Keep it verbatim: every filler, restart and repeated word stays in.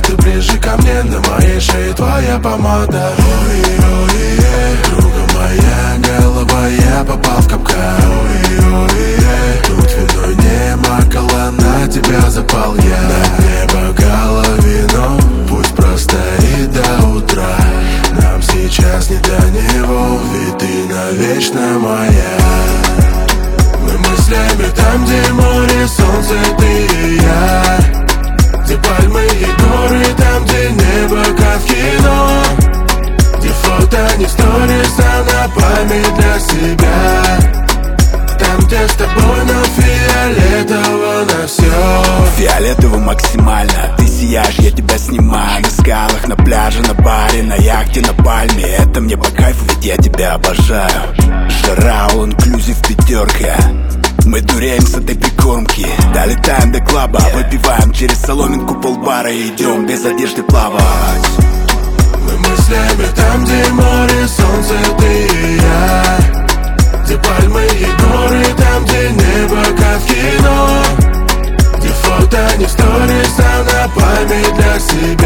ты ближе ко мне, на моей шее твоя помада. Ой-ой-ой, друга моя голова, я попал в капкан. Ой-ой-ой, тут виной не макала, на тебя запал я. На мне бокала вино, пусть простоит до утра. Нам сейчас не до него, ведь ты навечно моя. Мы мыслями там, где море, солнце, ты и я. Где пальмы и горы, там, где небо, как в кино. Где фото не сторис, а на память для себя. Там, где с тобой нам фиолетово на все. Фиолетово максимально, ты сияешь, я тебя снимаю. На скалах, на пляже, на баре, на яхте, на пальме. Это мне по кайфу, ведь я тебя обожаю. Жара, all inclusive пятерка. Мы дуреем с этой прикормки. Долетаем до клаба, выпиваем через соломинку полбара и идем без одежды плавать. Мы мыслями там, где море, солнце, ты и я. Где пальмы и горы, там, где небо, как в кино. Где фото не сторис, а на память для себя.